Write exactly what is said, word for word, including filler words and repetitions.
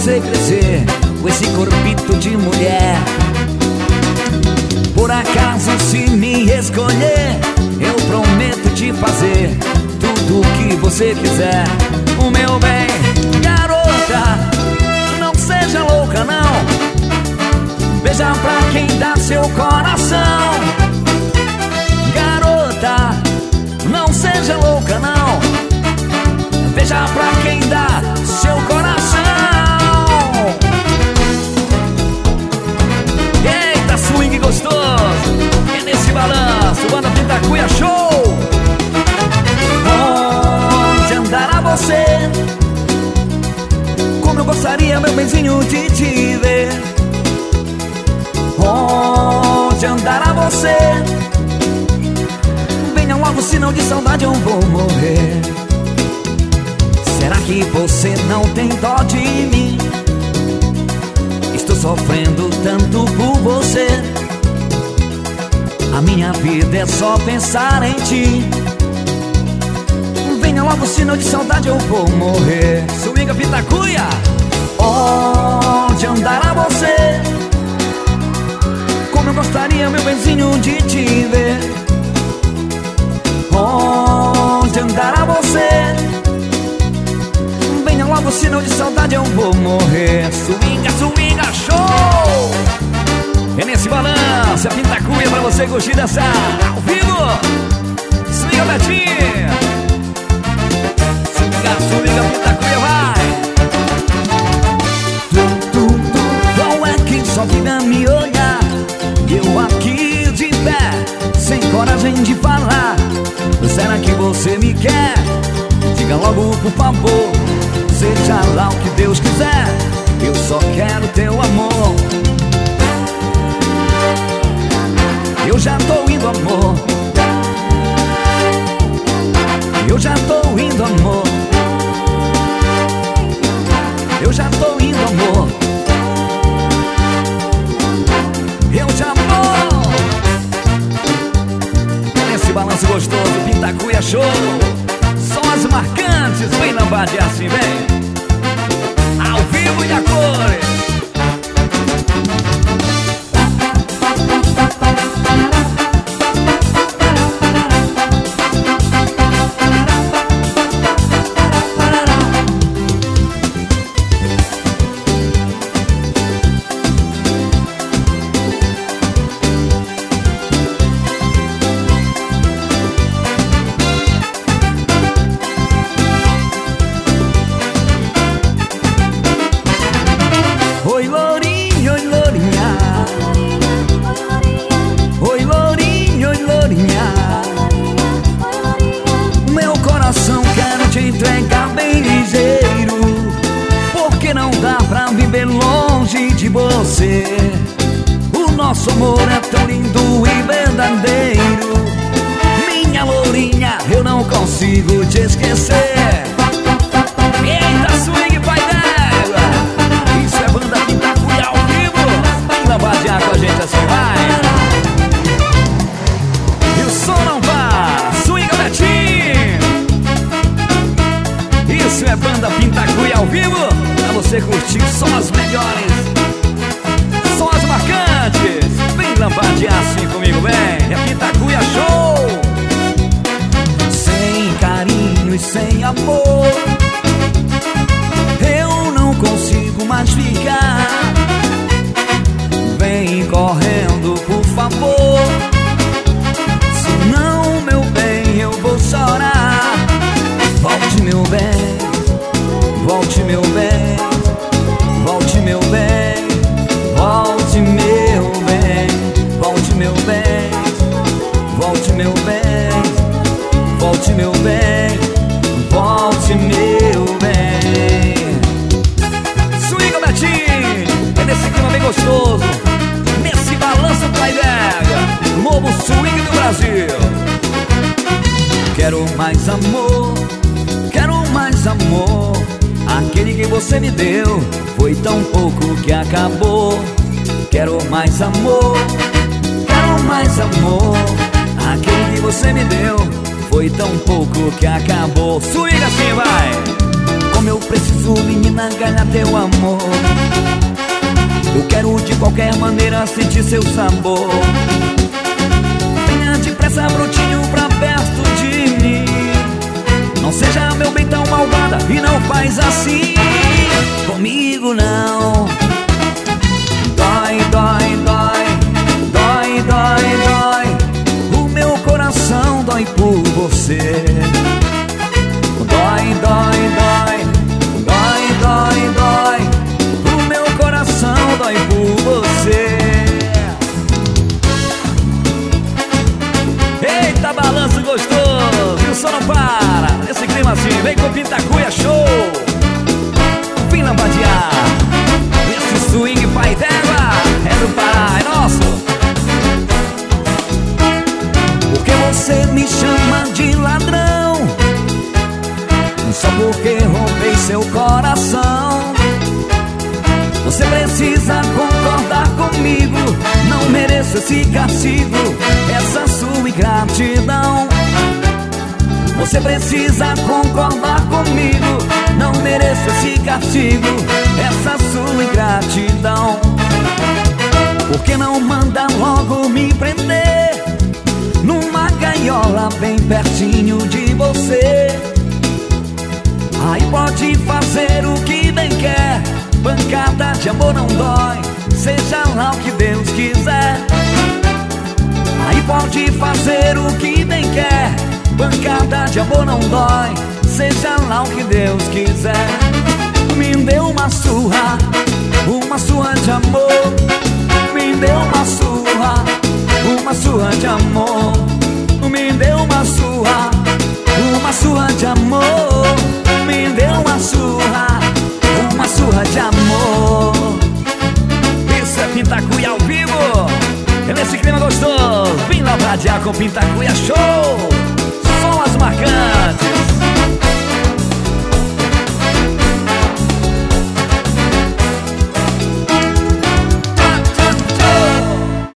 você crescer com esse corpito de mulher. Por acaso se me escolher, eu prometo te fazer tudo o que você quiser. O meu bem, garota, não seja louca não. Veja pra quem dá seu coração. Garota, não seja louca não. Veja pra quem dá seu coração. Eita, swing gostoso, é nesse balanço, Banda Pintacuia Show. Onde andará você? Como eu gostaria, meu benzinho, de te ver. Onde andará você? Venha logo, senão de saudade eu vou morrer. Será que você não tem dó de mim? Estou sofrendo tanto por você. A minha vida é só pensar em ti. Venha logo, senão de saudade eu vou morrer. Swinga Pintacuia. Onde andará você? Como eu gostaria, meu benzinho, de te ver. Onde andará você? Venha logo, senão de saudade eu vou morrer. Swinga, swinga, show! É nesse balanço, a Pintacuia pra você curtir dançar ao vivo. Swinga, Betinho. Swinga, swinga, Pintacuia, vai! Tu, tu, tu, qual é que só fica me olhar? Eu aqui de pé, sem coragem de falar. Será que você me quer? Diga logo, por favor. Seja lá o que Deus quiser, eu só quero teu amor. Eu já tô indo, amor. Eu já tô indo, amor. Eu já tô indo, amor. Eu já vou. Nesse balanço gostoso, Pintacuia Show. São as marcantes, vem na base assim, vem. Ao vivo e a cores. Oi, lourinho, oi, lourinha. Oi, lourinho, oi, lourinha. Meu coração quero te entregar bem ligeiro, porque não dá pra viver longe de você. O nosso amor é tão lindo e verdadeiro. Minha lourinha, eu não consigo te esquecer. Eita, swing, pai d'égua. Isso é Banda Pintacuia ao vivo. Vem lambadear com a gente assim, vai. E o som não vá. Swinga, Betinho. Isso é Banda Pintacuia ao vivo, pra você curtir só as melhores, só as marcantes. Vem lambadear assim comigo, vem. É Pintacuia Show. Sem carinho e sem amor, eu não consigo mais ficar. Vem correndo, por favor, senão, meu bem, eu vou chorar. Volte, meu bem, volte, meu bem, volte, meu bem, volte, meu bem, volte, meu bem, volte, meu bem, volte, meu bem, volte, meu bem. Swinga, Betinho, é nesse clima bem gostoso, nesse balanço pai d'égua, novo swing do Brasil. Quero mais amor, quero mais amor. Aquele que você me deu foi tão pouco que acabou. Quero mais amor, quero mais amor. Aquele que você me deu foi tão pouco que acabou. Swing assim, vai! Como eu preciso menina, ganhar teu amor. Eu quero de qualquer maneira sentir seu sabor. Venha depressa, brotinho, pra perto de mim. Não seja meu bem tão malvada e não faz assim comigo não. Dói, dói, dói, dói, dói, dói. O meu coração dói por você. Dói, dói, dói, dói, dói, dói. O meu coração dói por você. Eita, balanço gostoso, e o som não para. Esse clima assim, vem com Pintacuia Show. Vem lambadear. Esse swing pai d'égua é do Pará, é nosso. Porque você me chama de ladrão, só porque roubei seu coração. Você precisa concordar comigo, não mereço esse castigo, essa sua ingratidão. Você precisa concordar comigo, não mereço esse castigo, essa sua ingratidão. Por que não manda logo me prender numa gaiola bem pertinho de você? Aí pode fazer o que bem quer, pancada de amor não dói, seja lá o que Deus quiser. Aí pode fazer o que bem quer, pancada de amor não dói, seja lá o que Deus quiser. Me deu uma surra, uma surra de amor. Me deu uma surra, uma surra de amor. Me deu uma surra, uma surra de amor. Me deu uma surra, uma surra de amor. Isso é Pintacuia ao vivo. É nesse clima gostoso. Vem lá pradear com Pintacuia Show. Só as marcantes.